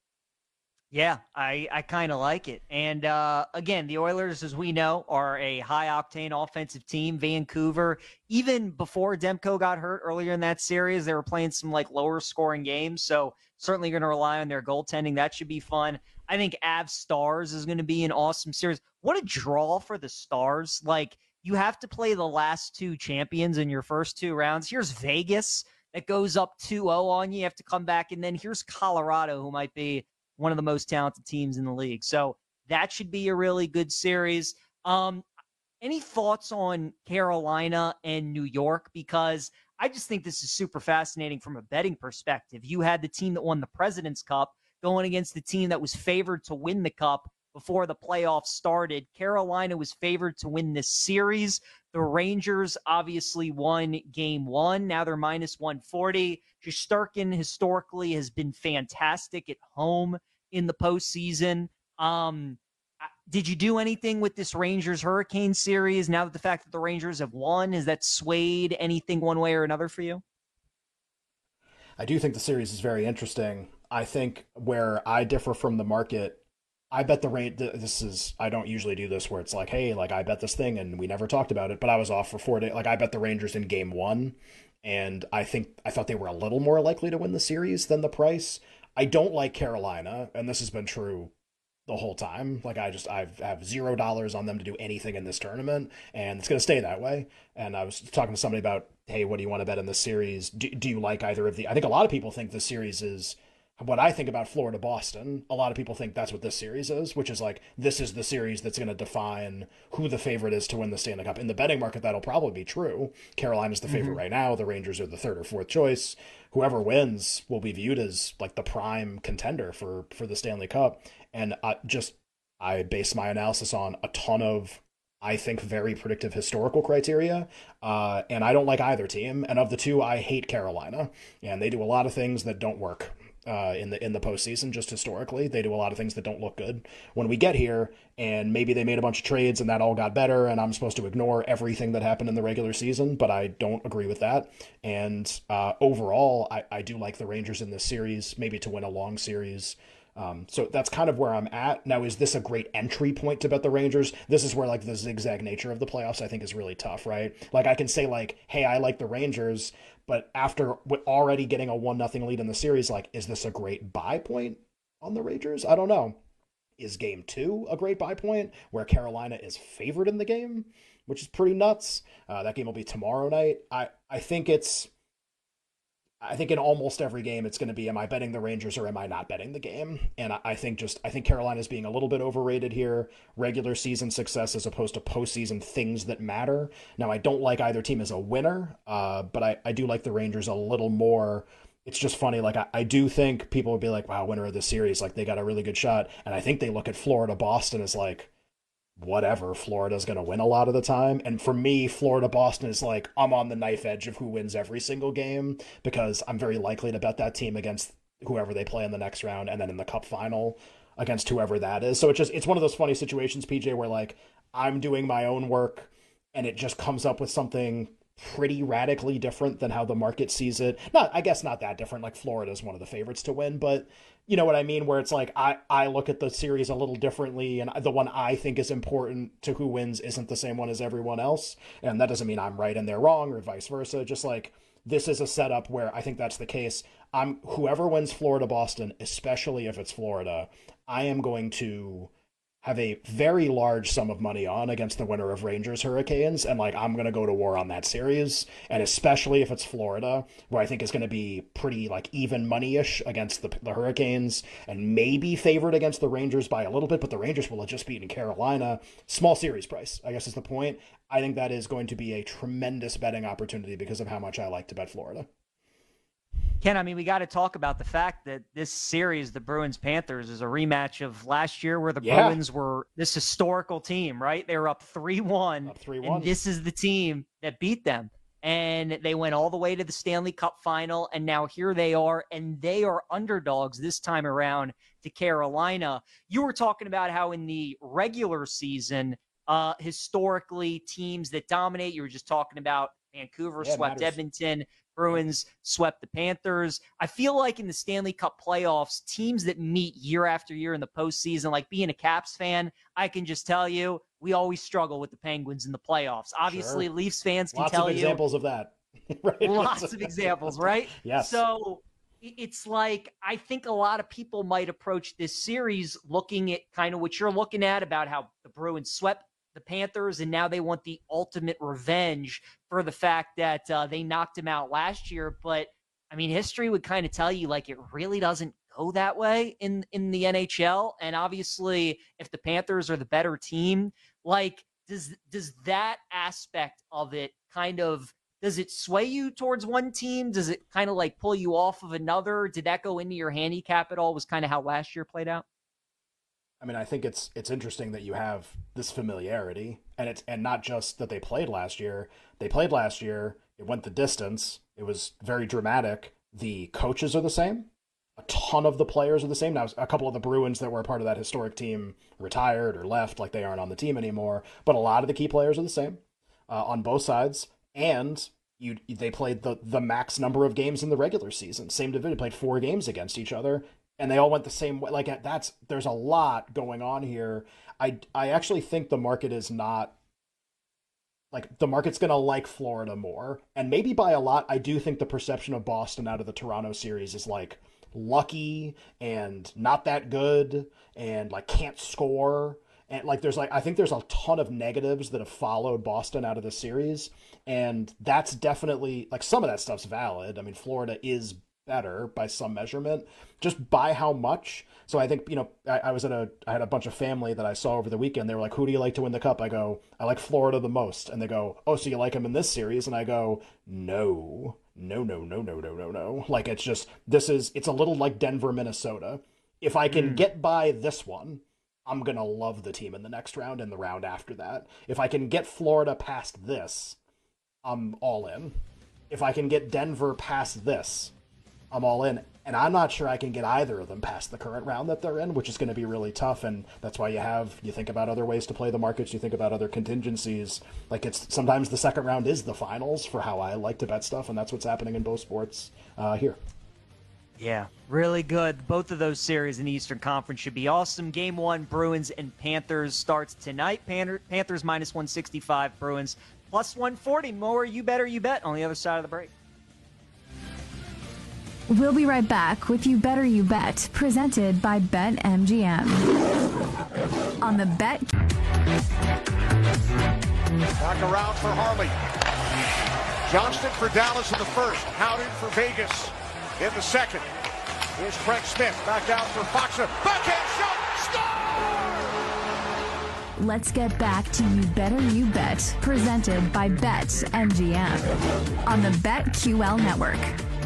Yeah, I, I kind of like it. And uh, again, the Oilers, as we know, are a high-octane offensive team. Vancouver, even before Demko got hurt earlier in that series, they were playing some like lower-scoring games. So certainly going to rely on their goaltending. That should be fun. I think Avs Stars is going to be an awesome series. What a draw for the Stars. Like, you have to play the last two champions in your first two rounds. Here's Vegas that goes up two oh on you. You have to come back. And then here's Colorado, who might be one of the most talented teams in the league. So that should be a really good series. Um, any thoughts on Carolina and New York? Because I just think this is super fascinating from a betting perspective. You had the team that won the President's Cup going against the team that was favored to win the Cup before the playoffs started. Carolina was favored to win this series. The Rangers obviously won game one. Now they're minus one forty. Shesterkin historically has been fantastic at home in the postseason. Um, did you do anything with this Rangers Hurricane series now that the fact that the Rangers have won? Has that swayed anything one way or another for you? I do think the series is very interesting. I think where I differ from the market, I bet the rate, this is, I don't usually do this where it's like, hey, like I bet this thing and we never talked about it, but I was off for four days. Like I bet the Rangers in game one, and I think, I thought they were a little more likely to win the series than the price. I don't like Carolina, and this has been true the whole time. Like I just, I've have zero dollars on them to do anything in this tournament, and it's going to stay that way. And I was talking to somebody about, hey, what do you want to bet in this series? Do, do you like either of the, I think a lot of people think this series is what I think about Florida Boston. A lot of people think that's what this series is, which is like, this is the series that's going to define who the favorite is to win the Stanley Cup. In the betting market, that'll probably be true. Carolina's the favorite mm-hmm. right now. The Rangers are the third or fourth choice. Whoever wins will be viewed as like the prime contender for, for the Stanley Cup. And I just, I base my analysis on a ton of I think, very predictive historical criteria. Uh, and I don't like either team. And of the two, I hate Carolina. And they do a lot of things that don't work uh, in the in the postseason, just historically. They do a lot of things that don't look good when we get here. And maybe they made a bunch of trades and that all got better. And I'm supposed to ignore everything that happened in the regular season. But I don't agree with that. And uh, overall, I, I do like the Rangers in this series, maybe to win a long series. Um, so that's kind of where I'm at. Now, is this a great entry point to bet the Rangers? This is where like the zigzag nature of the playoffs, I think, is really tough, right? Like I can say like, hey, I like the Rangers, but after already getting a one nothing lead in the series, like, is this a great buy point on the Rangers? I don't know. Is game two a great buy point where Carolina is favored in the game, which is pretty nuts? Uh, that game will be tomorrow night. I, I think it's, I think in almost every game, it's going to be, am I betting the Rangers or am I not betting the game? And I think just, I think Carolina's being a little bit overrated here. Regular season success as opposed to postseason things that matter. Now, I don't like either team as a winner, uh, but I, I do like the Rangers a little more. It's just funny. Like, I, I do think people would be like, wow, winner of the series. Like, they got a really good shot. And I think they look at Florida, Boston as like, whatever, Florida's going to win a lot of the time. And for me, Florida Boston is like, I'm on the knife edge of who wins every single game because I'm very likely to bet that team against whoever they play in the next round and then in the cup final against whoever that is. So it's just, it's one of those funny situations, P J, where like I'm doing my own work and it just comes up with something pretty radically different than how the market sees it. Not, I guess not that different. Like Florida is one of the favorites to win, but you know what I mean? Where it's like, I, I look at the series a little differently and the one I think is important to who wins isn't the same one as everyone else. And that doesn't mean I'm right and they're wrong or vice versa. Just like, this is a setup where I think that's the case. I'm whoever wins Florida, Boston, especially if it's Florida, I am going to have a very large sum of money on against the winner of Rangers Hurricanes. And like, I'm going to go to war on that series. And especially if it's Florida, where I think is going to be pretty like even money-ish against the, the Hurricanes and maybe favored against the Rangers by a little bit, but the Rangers will have just beaten Carolina. Small series price, I guess is the point. I think that is going to be a tremendous betting opportunity because of how much I like to bet Florida. Ken, I mean, we got to talk about the fact that this series, the Bruins-Panthers, is a rematch of last year where the yeah. Bruins were this historical team, right? They were up three one, up three one. And this is the team that beat them. And they went all the way to the Stanley Cup final, and now here they are, and they are underdogs this time around to Carolina. You were talking about how in the regular season, uh, historically, teams that dominate, you were just talking about Vancouver yeah, swept matters. Edmonton, Bruins swept the Panthers. I feel like in the Stanley Cup playoffs, teams that meet year after year in the postseason, like being a Caps fan, I can just tell you, we always struggle with the Penguins in the playoffs. Obviously, sure. Leafs fans can lots tell you. you. Lots of examples of that. right? Lots of examples, right? Yes. So it's like, I think a lot of people might approach this series looking at kind of what you're looking at about how the Bruins swept the Panthers, and now they want the ultimate revenge for the fact that uh, they knocked him out last year. But, I mean, history would kind of tell you, like, it really doesn't go that way in, in the N H L. And obviously, if the Panthers are the better team, like, does does that aspect of it kind of, does it sway you towards one team? Does it kind of, like, pull you off of another? Did that go into your handicap at all? Was kind of how last year played out? I mean, I think it's it's interesting that you have this familiarity, and it's and not just that they played last year. They played last year. It went the distance. It was very dramatic. The coaches are the same. A ton of the players are the same. Now, a couple of the Bruins that were a part of that historic team retired or left, like they aren't on the team anymore. But a lot of the key players are the same uh, on both sides, and you they played the the max number of games in the regular season. Same division, played four games against each other. And they all went the same way. Like that's, there's a lot going on here. I, I actually think the market is not like the market's going to like Florida more. And maybe by a lot, I do think the perception of Boston out of the Toronto series is like lucky and not that good and like can't score. And like, there's like, I think there's a ton of negatives that have followed Boston out of the series. And that's definitely like some of that stuff's valid. I mean, Florida is better by some measurement, just by how much. So I think, you know, I, I was at a, I had a bunch of family that I saw over the weekend. They were like, who do you like to win the cup? I go, I like Florida the most. And they go, oh, so you like them in this series? And I go, no, no, no, no, no, no, no, no. Like, it's just, this is, it's a little like Denver, Minnesota. If I can mm. get by this one, I'm going to love the team in the next round and the round after that. If I can get Florida past this, I'm all in. If I can get Denver past this, I'm all in. And I'm not sure I can get either of them past the current round that they're in, which is going to be really tough. And that's why you have, you think about other ways to play the markets, you think about other contingencies. Like, it's sometimes the second round is the finals for how I like to bet stuff, and that's what's happening in both sports uh, here. Yeah, really good. Both of those series in the Eastern Conference should be awesome. Game one, Bruins and Panthers starts tonight. Panther- Panthers minus one sixty-five, Bruins plus one forty. More you bet or you bet on the other side of the break. We'll be right back with You Better You Bet, presented by BetMGM. On the Bet. Back around for Harley. Johnston for Dallas in the first. Howden for Vegas in the second. Here's Craig Smith back out for Foxa. Backhand shot. Score! Let's get back to You Better You Bet, presented by BetMGM on the BetQL network.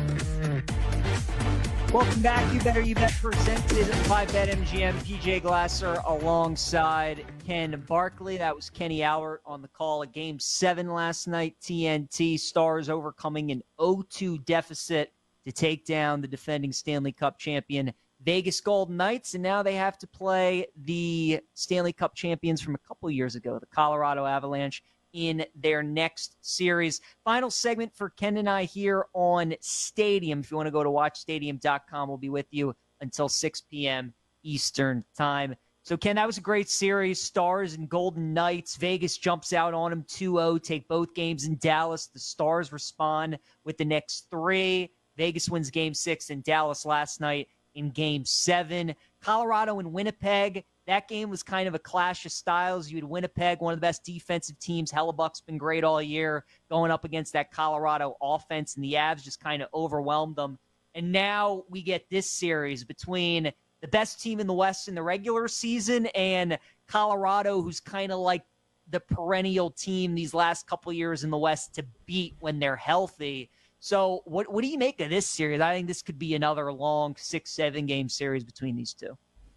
Welcome back. You Better You Bet, presented by BetMGM. P J Glasser alongside Ken Barkley. That was Kenny Albert on the call at Game seven last night. T N T Stars overcoming an oh two deficit to take down the defending Stanley Cup champion Vegas Golden Knights, and now they have to play the Stanley Cup champions from a couple years ago, the Colorado Avalanche, in their next series. Final segment for Ken and I here on Stadium. If you want to go to watch stadium dot com, we'll be with you until six p.m. Eastern time. So, Ken, that was a great series. Stars and Golden Knights. Vegas jumps out on them two oh, take both games in Dallas. The Stars respond with the next three. Vegas wins game six in Dallas last night in game seven. Colorado and Winnipeg. That game was kind of a clash of styles. You had Winnipeg, one of the best defensive teams. Hellebuck's been great all year, going up against that Colorado offense, and the Avs just kind of overwhelmed them. And now we get this series between the best team in the West in the regular season and Colorado, who's kind of like the perennial team these last couple years in the West to beat when they're healthy. So what what do you make of this series? I think this could be another long six, seven game series between these two.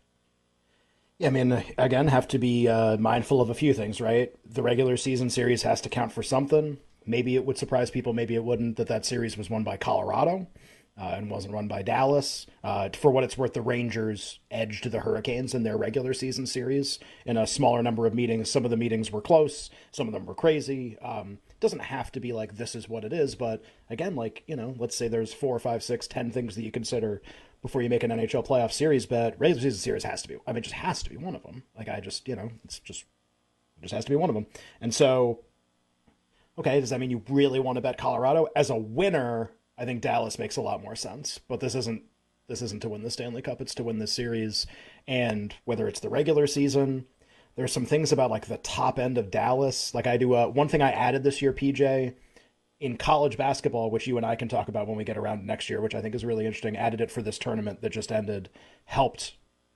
Yeah, I mean, again, have to be uh, mindful of a few things, right? The regular season series has to count for something. Maybe it would surprise people, maybe it wouldn't, that that series was won by Colorado uh, and wasn't won by Dallas. Uh, for what it's worth, the Rangers edged the Hurricanes in their regular season series in a smaller number of meetings. Some of the meetings were close, some of them were crazy. Um, doesn't have to be like this is what it is, but again, like, you know, let's say there's four, five, six, ten things that you consider before you make an N H L playoff series bet. Regular season series has to be, I mean, it just has to be one of them. Like, I just, you know, it's just, it just has to be one of them. And so, okay, does that mean you really want to bet Colorado? As a winner, I think Dallas makes a lot more sense, but this isn't, this isn't to win the Stanley Cup, it's to win this series. And whether it's the regular season, there's some things about like the top end of Dallas. Like I do, uh, one thing I added this year, P J, in college basketball, which you and I can talk about when we get around next year, which I think is really interesting, added it for this tournament that just ended, helped.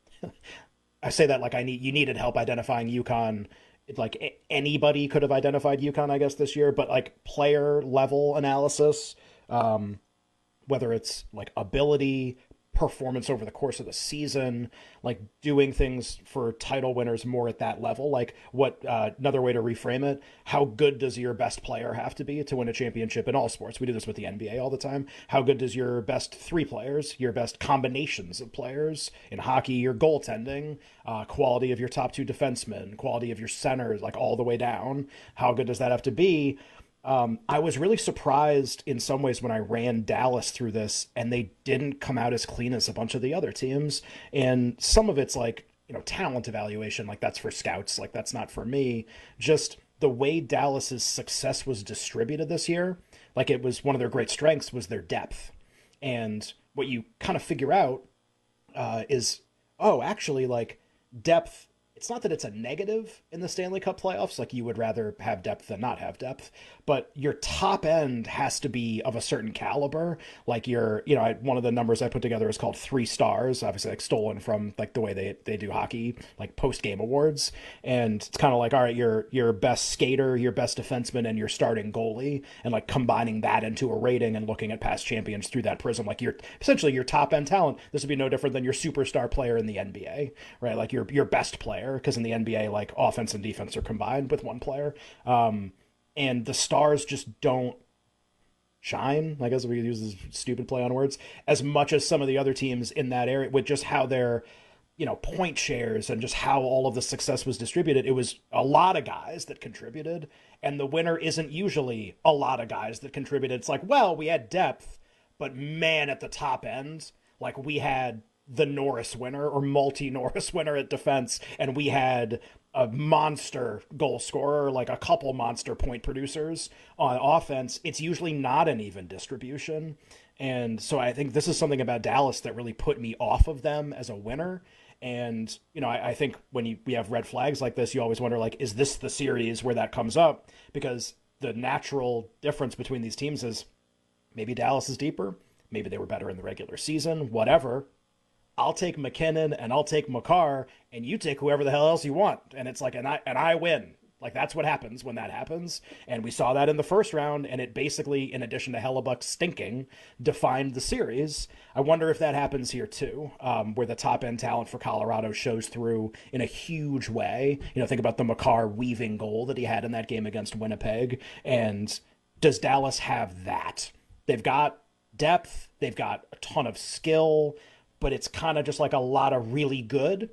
I say that like I need, you needed help identifying UConn. Like a- anybody could have identified UConn, I guess, this year, but like player level analysis, um, whether it's like ability, performance over the course of the season, like doing things for title winners more at that level. Like what, uh, another way to reframe it, how good does your best player have to be to win a championship in all sports? We do this with the N B A all the time. How good does your best three players, your best combinations of players in hockey, your goaltending, uh, quality of your top two defensemen, quality of your centers, like all the way down, how good does that have to be? Um, I was really surprised in some ways when I ran Dallas through this and they didn't come out as clean as a bunch of the other teams. And some of it's like, you know, talent evaluation, like that's for scouts, like that's not for me. Just the way Dallas's success was distributed this year, like it was one of their great strengths was their depth. And what you kind of figure out uh, is, oh, actually like depth, it's not that it's a negative in the Stanley Cup playoffs, like you would rather have depth than not have depth, but your top end has to be of a certain caliber. Like your, you know, I, one of the numbers I put together is called three stars, obviously like stolen from like the way they, they do hockey, like post-game awards. And it's kind of like, all right, your, your best skater, your best defenseman, and your starting goalie, and like combining that into a rating and looking at past champions through that prism. Like your, essentially your top end talent, this would be no different than your superstar player in the N B A, right? Like your, your best player, because in the N B A, like offense and defense are combined with one player. Um, and the stars just don't shine, I guess if we could use this stupid play on words, as much as some of the other teams in that area, with just how their, you know, point shares and just how all of the success was distributed. It was a lot of guys that contributed, and the winner isn't usually a lot of guys that contributed. It's like, well, we had depth, but man, at the top end, like we had the Norris winner or multi-Norris winner at defense, and we had a monster goal scorer, like a couple monster point producers on offense. It's usually not an even distribution. And so I think this is something about Dallas that really put me off of them as a winner. And, you know, I, I think when you, we have red flags like this, you always wonder, like, is this the series where that comes up? Because the natural difference between these teams is maybe Dallas is deeper. Maybe they were better in the regular season, whatever. I'll take McKinnon and I'll take Makar, and you take whoever the hell else you want. And it's like, and I, and I win. Like, that's what happens when that happens. And we saw that in the first round, and it basically, in addition to Hellebuck stinking, defined the series. I wonder if that happens here too, um, where the top-end talent for Colorado shows through in a huge way. You know, think about the Makar weaving goal that he had in that game against Winnipeg. And does Dallas have that? They've got depth. They've got a ton of skill, but it's kind of just like a lot of really good.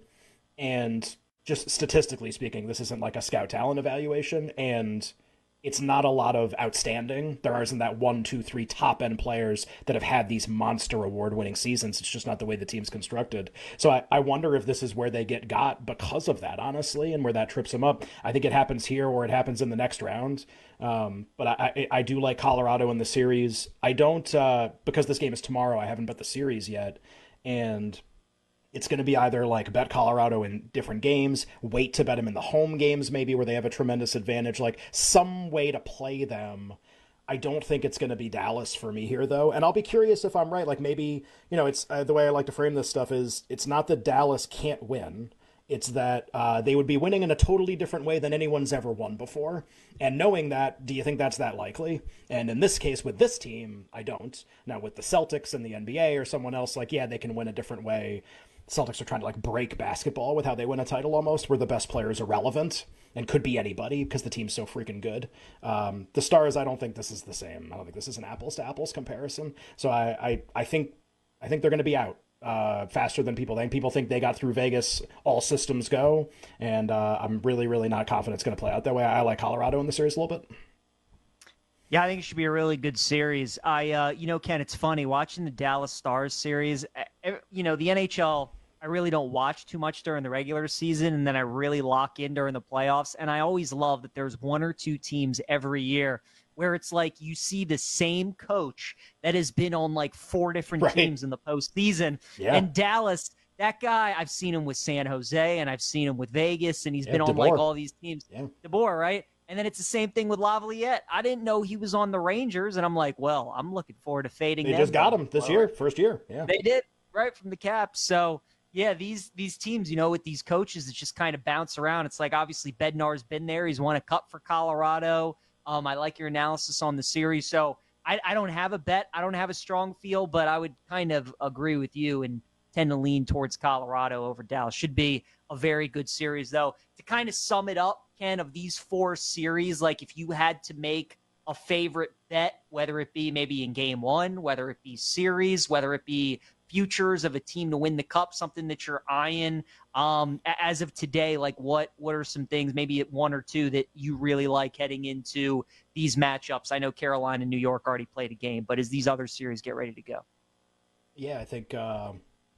And just statistically speaking, this isn't like a scout talent evaluation, and it's not a lot of outstanding. There isn't that one, two, three top end players that have had these monster award winning seasons. It's just not the way the team's constructed. So I, I wonder if this is where they get got because of that, honestly, and where that trips them up. I think it happens here or it happens in the next round. Um, but I, I, I do like Colorado in the series. I don't, uh, because this game is tomorrow, I haven't bet the series yet. And it's going to be either like bet Colorado in different games, wait to bet them in the home games maybe where they have a tremendous advantage, like some way to play them. I don't think it's going to be Dallas for me here, though. And I'll be curious if I'm right. Like maybe, you know, it's uh, the way I like to frame this stuff is it's not that Dallas can't win. It's that uh, they would be winning in a totally different way than anyone's ever won before. And knowing that, do you think that's that likely? And in this case, with this team, I don't. Now, with the Celtics and the N B A or someone else, like, yeah, they can win a different way. Celtics are trying to like break basketball with how they win a title almost, where the best player is irrelevant and could be anybody because the team's so freaking good. Um, the Stars, I don't think this is the same. I don't think this is an apples to apples comparison. So I, I, I think, I think they're going to be out uh, faster than people think. People think they got through Vegas, all systems go, and uh, I'm really, really not confident it's going to play out that way. I like Colorado in the series a little bit. Yeah, I think it should be a really good series. I, uh, you know, Ken, it's funny watching the Dallas Stars series. You know, the N H L, I really don't watch too much during the regular season, and then I really lock in during the playoffs. And I always love that there's one or two teams every year where it's like you see the same coach that has been on like four different right. teams in the postseason. Yeah. And Dallas, that guy, I've seen him with San Jose, and I've seen him with Vegas, and he's yeah, been on DeBoer. like all these teams. Yeah. DeBoer, right? And then it's the same thing with Lavalliette. I didn't know he was on the Rangers, and I'm like, well, I'm looking forward to fading They them. just got him this well, year, first year. Yeah, they did, right from the Caps. So, yeah, these these teams, you know, with these coaches that just kind of bounce around. It's like, obviously, Bednar's been there. He's won a cup for Colorado. Um, I like your analysis on the series. So I, I don't have a bet. I don't have a strong feel, but I would kind of agree with you and tend to lean towards Colorado over Dallas. Should be a very good series, though. To kind of sum it up, Ken, of these four series, like if you had to make a favorite bet, whether it be maybe in game one, whether it be series, whether it be futures of a team to win the cup, something that you're eyeing um, as of today, like what what are some things, maybe one or two that you really like heading into these matchups? I know Carolina and New York already played a game, but as these other series get ready to go? Yeah, I think uh,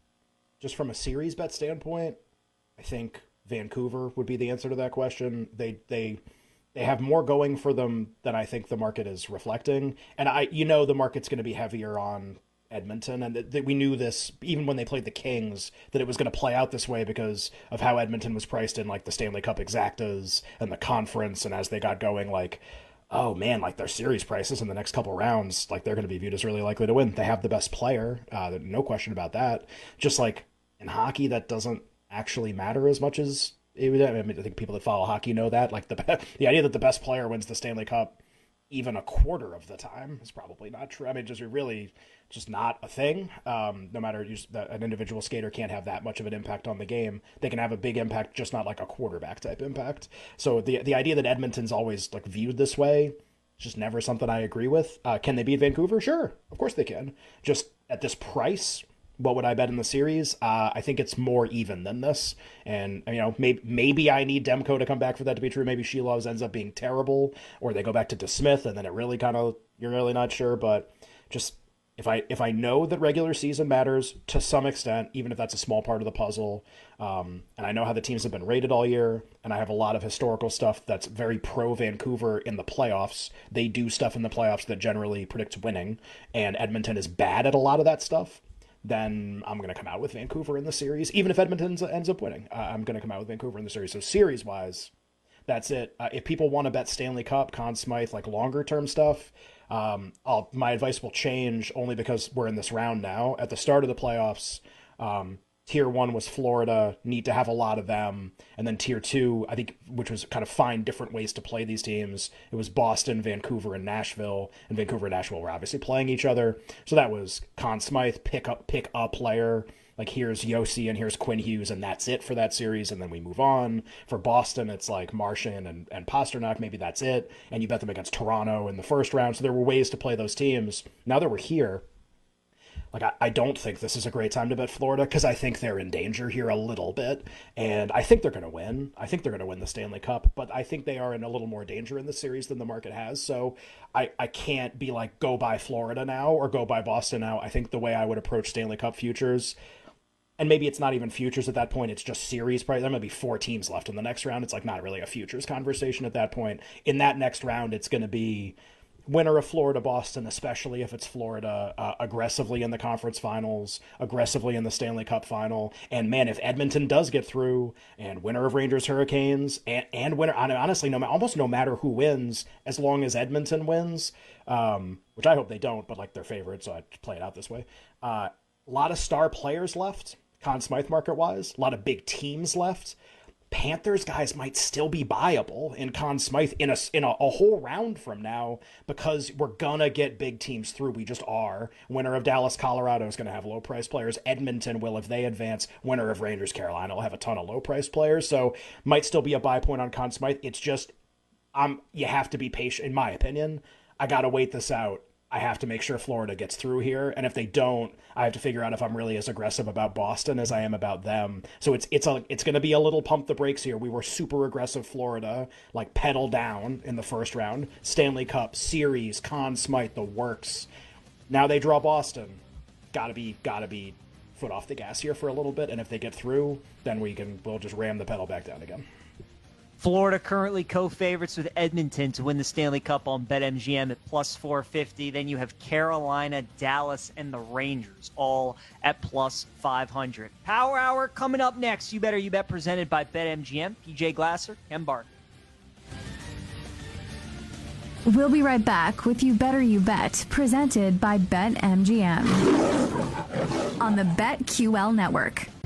just from a series bet standpoint, I think Vancouver would be the answer to that question. They they they have more going for them than I think the market is reflecting. And I you know the market's going to be heavier on Edmonton, and that, that we knew this even when they played the Kings, that it was going to play out this way because of how Edmonton was priced in like the Stanley Cup exactas and the conference, and as they got going, like, oh man, like their series prices in the next couple rounds, like they're going to be viewed as really likely to win. They have the best player, uh, no question about that. Just like in hockey, that doesn't actually matter as much as it would. I mean, I think people that follow hockey know that. Like the the idea that the best player wins the Stanley Cup even a quarter of the time is probably not true. I mean, just really just not a thing. Um, no matter you, that an individual skater can't have that much of an impact on the game. They can have a big impact, just not like a quarterback type impact. So the the idea that Edmonton's always like viewed this way, it's just never something I agree with. Uh, can they beat Vancouver? Sure, of course they can. Just at this price, what would I bet in the series? Uh, I think it's more even than this. And, you know, maybe, maybe I need Demko to come back for that to be true. Maybe Shelovs ends up being terrible, or they go back to DeSmith, and then it really kind of, you're really not sure. But just, if I if I know that regular season matters to some extent, even if that's a small part of the puzzle, um, and I know how the teams have been rated all year, and I have a lot of historical stuff that's very pro-Vancouver in the playoffs. They do stuff in the playoffs that generally predicts winning, and Edmonton is bad at a lot of that stuff. Then I'm going to come out with Vancouver in the series. Even if Edmonton ends up winning, uh, I'm going to come out with Vancouver in the series. So series-wise, that's it. Uh, if people want to bet Stanley Cup, Conn Smythe, like longer-term stuff, um, I'll, my advice will change only because we're in this round now. At the start of the playoffs, um, Tier one was Florida, need to have a lot of them. And then Tier two, I think, which was kind of find different ways to play these teams. It was Boston, Vancouver, and Nashville. And Vancouver and Nashville were obviously playing each other. So that was Conn Smythe, pick up, pick a player. Like here's Yossi and here's Quinn Hughes, and that's it for that series. And then we move on. For Boston, it's like Marchand and, and Pasternak. Maybe that's it. And you bet them against Toronto in the first round. So there were ways to play those teams. Now that we're here, Like, I, I don't think this is a great time to bet Florida because I think they're in danger here a little bit. And I think they're going to win. I think they're going to win the Stanley Cup. But I think they are in a little more danger in the series than the market has. So I, I can't be like, go buy Florida now or go buy Boston now. I think the way I would approach Stanley Cup futures, and maybe it's not even futures at that point, it's just series price. There might be four teams left in the next round. It's like not really a futures conversation at that point. In that next round, it's going to be winner of Florida, Boston, especially if it's Florida, uh, aggressively in the conference finals, aggressively in the Stanley Cup final. And man, if Edmonton does get through, and winner of Rangers, Hurricanes, and, and winner, honestly, no, almost no matter who wins, as long as Edmonton wins, um, which I hope they don't, but like they're favorites, so I play it out this way. Uh, a lot of star players left, Conn Smythe market-wise, a lot of big teams left. Panthers guys might still be buyable in Conn Smythe in a in a, a whole round from now because we're gonna get big teams through. We just are. Winner of Dallas, Colorado is gonna have low price players. Edmonton will if they advance. Winner of Rangers, Carolina will have a ton of low price players. So might still be a buy point on Conn Smythe. It's just um you have to be patient. In my opinion, I gotta wait this out. I have to make sure Florida gets through here, and if they don't, I have to figure out if I'm really as aggressive about Boston as I am about them. So it's it's a it's going to be a little pump the brakes here. We were super aggressive Florida, like pedal down in the first round. Stanley Cup, series, Conn Smythe, the works. Now they draw Boston. Gotta be gotta be foot off the gas here for a little bit, and if they get through, then we can we'll just ram the pedal back down again. Florida currently co-favorites with Edmonton to win the Stanley Cup on BetMGM at plus four fifty. Then you have Carolina, Dallas, and the Rangers all at plus five hundred. Power Hour coming up next. You Better You Bet presented by BetMGM. P J Glasser, Ken Barkley. We'll be right back with You Better You Bet presented by BetMGM on the BetQL Network.